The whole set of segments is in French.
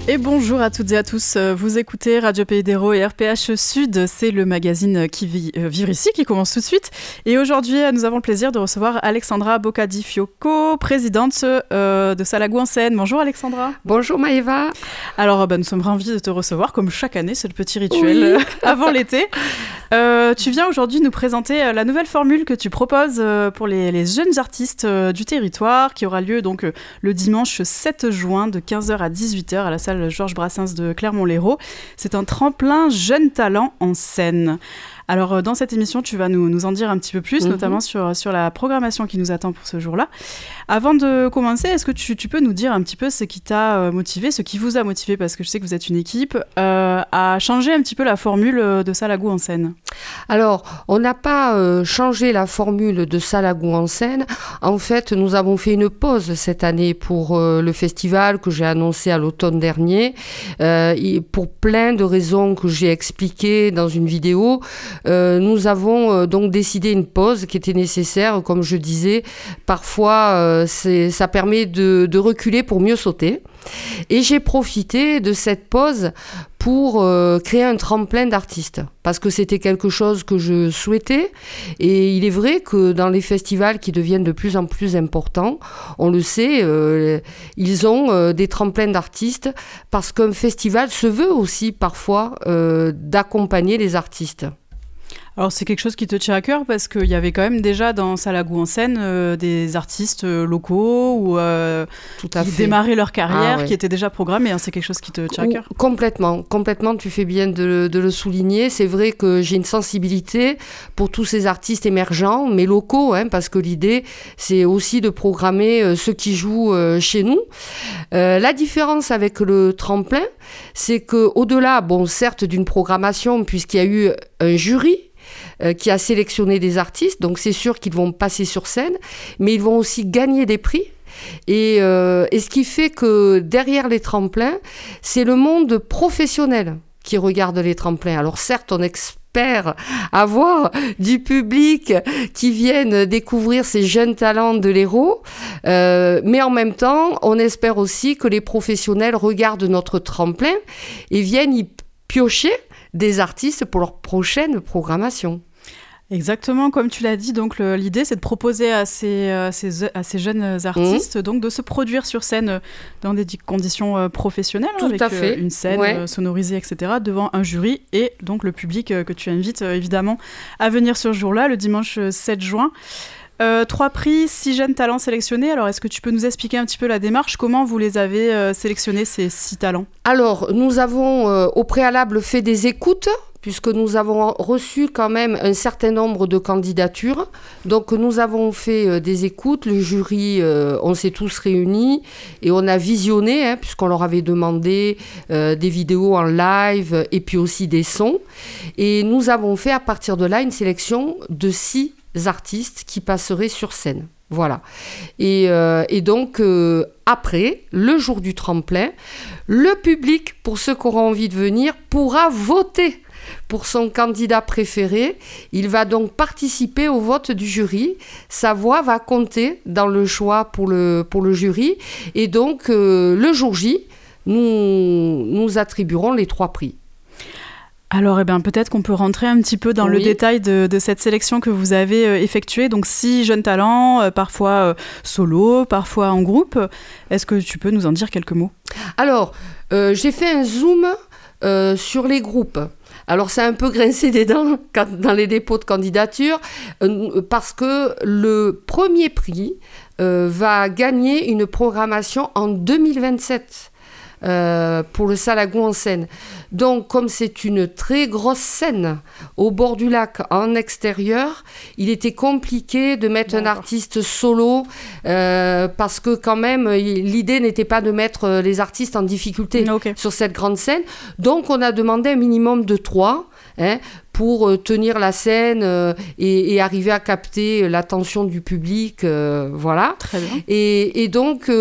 Et bonjour à toutes et à tous, vous écoutez Radio Pays d'Hérault et RPH Sud, c'est le magazine qui vivre ici, qui commence tout de suite. Et aujourd'hui, nous avons le plaisir de recevoir Alexandra Boccadi-Fiocco, présidente de Salagou en Seine. Bonjour Alexandra. Bonjour Maëva. Alors, nous sommes ravis de te recevoir, comme chaque année, c'est le petit rituel avant l'été. Tu viens aujourd'hui nous présenter la nouvelle formule que tu proposes pour les jeunes artistes du territoire, qui aura lieu donc le dimanche 7 juin de 15h à 18h à la salle Georges Brassens de Clermont-Lérault. C'est un tremplin jeunes talents en scène. Alors, dans cette émission, tu vas nous en dire un petit peu plus, notamment sur la programmation qui nous attend pour ce jour-là. Avant de commencer, est-ce que tu peux nous dire un petit peu ce qui t'a motivé, ce qui vous a motivé, parce que je sais que vous êtes une équipe, à changer un petit peu la formule de Salagou en Seine ? Alors, on n'a pas changé la formule de Salagou en Seine. En fait, nous avons fait une pause cette année pour le festival que j'ai annoncé à l'automne dernier. Pour plein de raisons que j'ai expliquées dans une vidéo, nous avons donc décidé une pause qui était nécessaire. Comme je disais, parfois ça permet de reculer pour mieux sauter. Et j'ai profité de cette pause pour créer un tremplin d'artistes, parce que c'était quelque chose que je souhaitais. Et il est vrai que dans les festivals qui deviennent de plus en plus importants, on le sait, ils ont des tremplins d'artistes, parce qu'un festival se veut aussi parfois d'accompagner les artistes. Alors c'est quelque chose qui te tient à cœur parce qu'il y avait quand même déjà dans Salagou en Seine des artistes locaux ou qui démarraient leur carrière, qui étaient déjà programmés. C'est quelque chose qui te tient à cœur ? Complètement, tu fais bien de le souligner. C'est vrai que j'ai une sensibilité pour tous ces artistes émergents, mais locaux, parce que l'idée c'est aussi de programmer ceux qui jouent chez nous. La différence avec le tremplin, c'est qu'au-delà, certes d'une programmation, puisqu'il y a eu un jury qui a sélectionné des artistes, donc c'est sûr qu'ils vont passer sur scène, mais ils vont aussi gagner des prix. Et ce qui fait que derrière les tremplins, c'est le monde professionnel qui regarde les tremplins. Alors certes, on espère avoir du public qui vienne découvrir ces jeunes talents de l'Hérault, mais en même temps, on espère aussi que les professionnels regardent notre tremplin et viennent y piocher des artistes pour leur prochaine programmation. Exactement, comme tu l'as dit, donc l'idée c'est de proposer à ces jeunes artistes donc de se produire sur scène dans des conditions professionnelles, avec une scène sonorisée, etc., devant un jury et donc le public que tu invites évidemment à venir ce jour-là, le dimanche 7 juin. 3 prix, 6 jeunes talents sélectionnés. Alors, est-ce que tu peux nous expliquer un petit peu la démarche ? Comment vous les avez sélectionnés, ces 6 talents ? Alors, nous avons au préalable fait des écoutes, puisque nous avons reçu quand même un certain nombre de candidatures. Donc, nous avons fait des écoutes. Le jury, on s'est tous réunis et on a visionné, puisqu'on leur avait demandé des vidéos en live et puis aussi des sons. Et nous avons fait à partir de là une sélection de 6 artistes qui passeraient sur scène. Voilà. Et donc, après, le jour du tremplin, le public, pour ceux qui auront envie de venir, pourra voter pour son candidat préféré. Il va donc participer au vote du jury. Sa voix va compter dans le choix pour le jury. Et donc, le jour J, nous attribuerons les 3 prix. Alors, peut-être qu'on peut rentrer un petit peu dans le détail de cette sélection que vous avez effectuée. Donc, 6 jeunes talents, parfois solo, parfois en groupe. Est-ce que tu peux nous en dire quelques mots ? Alors, j'ai fait un zoom sur les groupes. Alors, c'est un peu grincé des dents dans les dépôts de candidature, parce que le premier prix va gagner une programmation en 2027. Pour le Salagou en Seine. Donc, comme c'est une très grosse scène au bord du lac en extérieur, il était compliqué de mettre un artiste solo parce que quand même, l'idée n'était pas de mettre les artistes en difficulté sur cette grande scène. Donc, on a demandé un minimum de 3 pour tenir la scène et arriver à capter l'attention du public, voilà. Très bien. Et donc,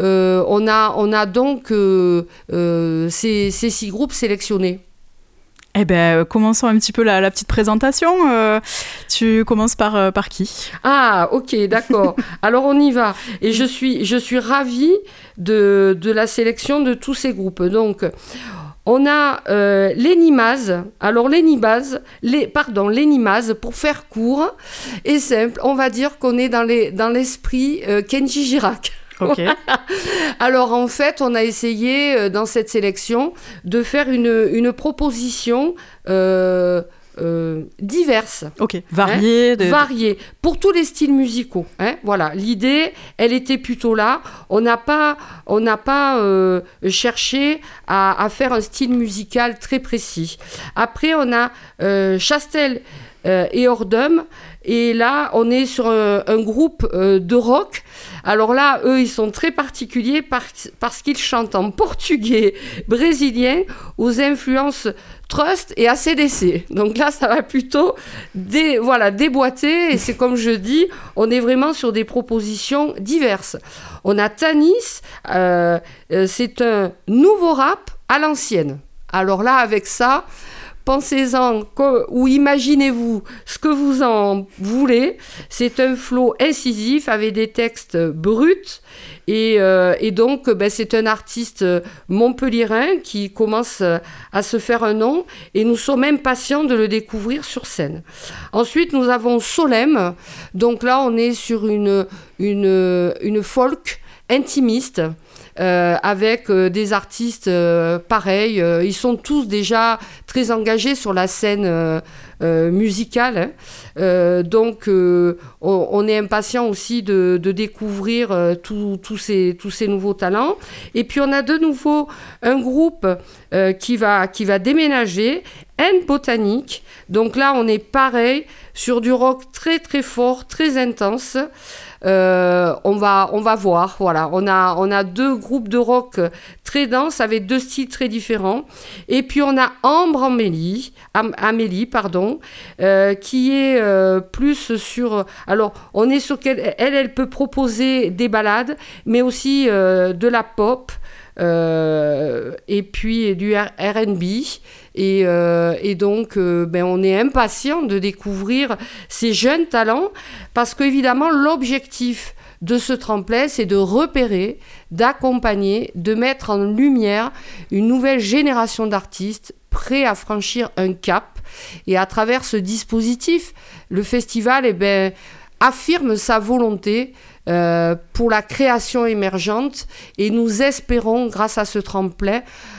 on a donc ces 6 groupes sélectionnés. Eh bien, commençons un petit peu la petite présentation. Tu commences par qui ? Ah, ok, d'accord. Alors, on y va. Et je suis ravie de la sélection de tous ces groupes. Donc, on a l'Enimaz. Alors, l'Enimaz, pour faire court et simple, on va dire qu'on est dans l'esprit Kenji Girac. Okay. Alors en fait, on a essayé dans cette sélection de faire une proposition diverse. Ok, variée. Variée, pour tous les styles musicaux. Voilà, l'idée, elle était plutôt là. On n'a pas cherché à faire un style musical très précis. Après, on a Chastel et Ordum. Et là, on est sur un groupe de rock. Alors là, eux, ils sont très particuliers parce qu'ils chantent en portugais brésilien aux influences Trust et AC/DC. Donc là, ça va plutôt déboîter. Et c'est comme je dis, on est vraiment sur des propositions diverses. On a Tanis, c'est un nouveau rap à l'ancienne. Alors là, avec ça... Pensez-en ou imaginez-vous ce que vous en voulez. C'est un flow incisif avec des textes bruts. Et donc, c'est un artiste montpelliérain qui commence à se faire un nom. Et nous sommes impatients de le découvrir sur scène. Ensuite, nous avons Solem. Donc là, on est sur une folk intimiste. Avec des artistes pareils. Ils sont tous déjà très engagés sur la scène musicale. Donc, on est impatient aussi de découvrir tous ces nouveaux talents. Et puis, on a de nouveau un groupe qui va déménager, N Botanique. Donc là, on est pareil sur du rock très, très fort, très intense. On va voir, voilà. On a deux groupes de rock très denses avec deux styles très différents. Et puis on a Ambre Amélie, qui est plus sur. Alors on est sur elle peut proposer des ballades, mais aussi de la pop. Et puis du R&B et donc on est impatient de découvrir ces jeunes talents parce qu'évidemment l'objectif de ce tremplin c'est de repérer, d'accompagner, de mettre en lumière une nouvelle génération d'artistes prêts à franchir un cap et à travers ce dispositif le festival affirme sa volonté pour la création émergente et nous espérons, grâce à ce tremplin,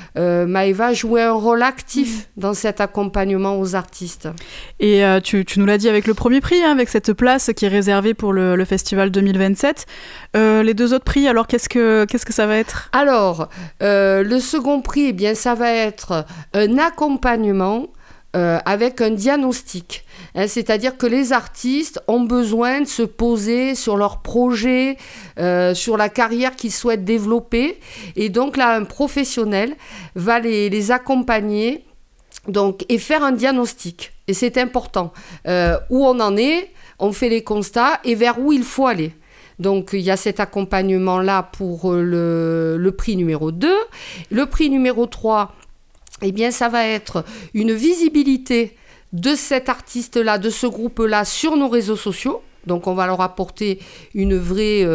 Maëva jouer un rôle actif dans cet accompagnement aux artistes. Et tu nous l'as dit avec le premier prix, avec cette place qui est réservée pour le festival 2027. Les deux autres prix, alors qu'est-ce que ça va être ? Alors, le second prix, ça va être un accompagnement avec un diagnostic. C'est-à-dire que les artistes ont besoin de se poser sur leurs projets, sur la carrière qu'ils souhaitent développer. Et donc là, un professionnel va les accompagner et faire un diagnostic. Et c'est important. Où on en est, on fait les constats et vers où il faut aller. Donc, il y a cet accompagnement-là pour le prix numéro 2. Le prix numéro 3... ça va être une visibilité de cet artiste-là, de ce groupe-là sur nos réseaux sociaux. Donc, on va leur apporter une vraie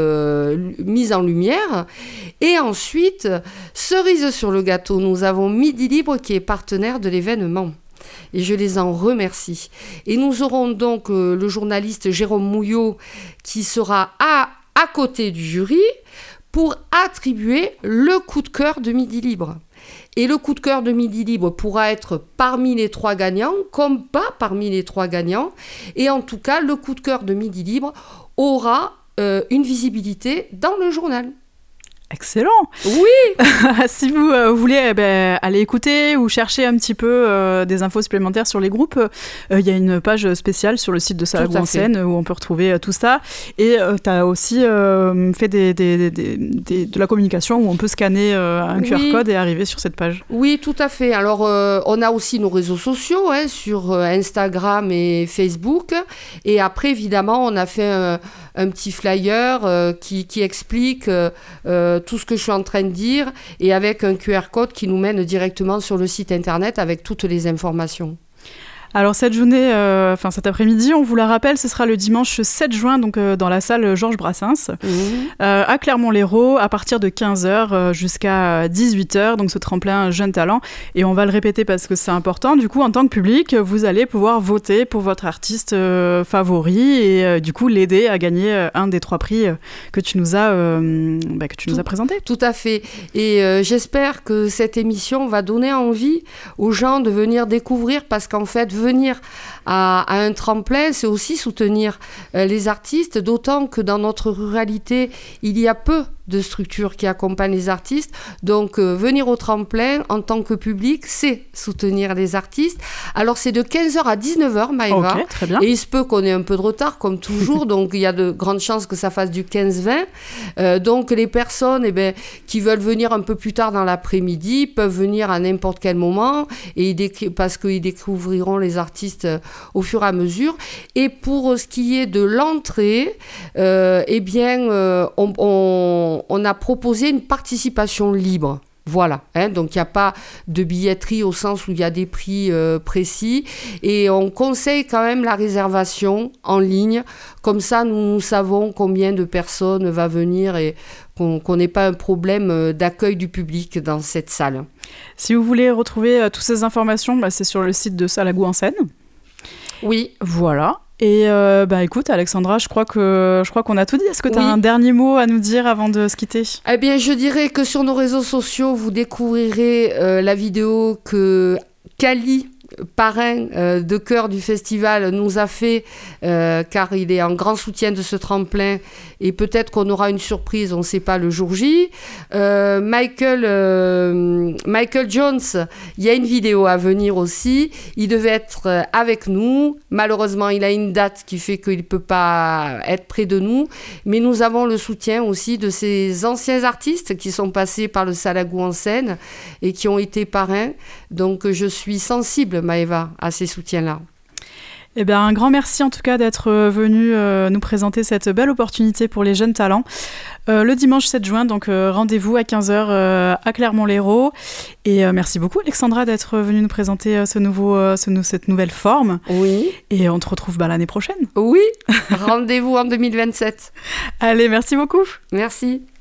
mise en lumière. Et ensuite, cerise sur le gâteau, nous avons Midi Libre qui est partenaire de l'événement. Et je les en remercie. Et nous aurons donc le journaliste Jérôme Mouillot qui sera à côté du jury pour attribuer le coup de cœur de Midi Libre. Et le coup de cœur de Midi Libre pourra être parmi les 3 gagnants, comme pas parmi les 3 gagnants. Et en tout cas, le coup de cœur de Midi Libre aura une visibilité dans le journal. Excellent. Oui. Si vous voulez aller écouter ou chercher un petit peu des infos supplémentaires sur les groupes, il y a une page spéciale sur le site de Salagou en scène où on peut retrouver tout ça. Et tu as aussi fait de la communication où on peut scanner un QR code et arriver sur cette page. Oui, tout à fait. Alors, on a aussi nos réseaux sociaux sur Instagram et Facebook. Et après, évidemment, on a fait un petit flyer qui explique tout ce que je suis en train de dire et avec un QR code qui nous mène directement sur le site internet avec toutes les informations. Alors cette journée, cet après-midi, on vous la rappelle, ce sera le dimanche 7 juin, donc dans la salle Georges Brassens, à Clermont-Lérault, à partir de 15h jusqu'à 18h, donc ce tremplin Jeunes Talents. Et on va le répéter parce que c'est important, du coup, en tant que public, vous allez pouvoir voter pour votre artiste favori et du coup l'aider à gagner un des 3 prix que tu nous as présenté. Tout à fait. Et j'espère que cette émission va donner envie aux gens de venir découvrir, parce qu'en fait, venir à un tremplin, c'est aussi soutenir les artistes, d'autant que dans notre ruralité, il y a peu de structures qui accompagnent les artistes. Donc, venir au tremplin en tant que public, c'est soutenir les artistes. Alors, c'est de 15h à 19h, Maëva. Ok, très bien. Et il se peut qu'on ait un peu de retard, comme toujours. Donc, il y a de grandes chances que ça fasse du 15-20. Donc, les personnes qui veulent venir un peu plus tard dans l'après-midi peuvent venir à n'importe quel moment parce qu'ils découvriront les artistes au fur et à mesure. Et pour ce qui est de l'entrée, on a proposé une participation libre. Voilà, donc il n'y a pas de billetterie au sens où il y a des prix précis, et on conseille quand même la réservation en ligne, comme ça nous savons combien de personnes va venir et qu'on n'ait pas un problème d'accueil du public dans cette salle. Si vous voulez retrouver toutes ces informations, c'est sur le site de Salagou en Seine. Oui. Voilà. Et écoute, Alexandra, je crois qu'on a tout dit. Est-ce que tu as un dernier mot à nous dire avant de se quitter ? Eh bien, je dirais que sur nos réseaux sociaux, vous découvrirez la vidéo que Kali, parrain de chœur du festival, nous a fait, car il est en grand soutien de ce tremplin, et peut-être qu'on aura une surprise, on ne sait pas, le jour J. Michael Jones, il y a une vidéo à venir aussi. Il devait être avec nous. Malheureusement, il a une date qui fait qu'il ne peut pas être près de nous. Mais nous avons le soutien aussi de ces anciens artistes qui sont passés par le Salagou en Seine et qui ont été parrains. Donc, je suis sensible, Maëva, à ces soutiens-là. Eh bien, un grand merci en tout cas d'être venu nous présenter cette belle opportunité pour les jeunes talents. Le dimanche 7 juin, donc rendez-vous à 15h à Clermont-Lérault. Et merci beaucoup Alexandra d'être venue nous présenter cette nouvelle forme. Oui. Et on te retrouve l'année prochaine. Oui, rendez-vous en 2027. Allez, merci beaucoup. Merci.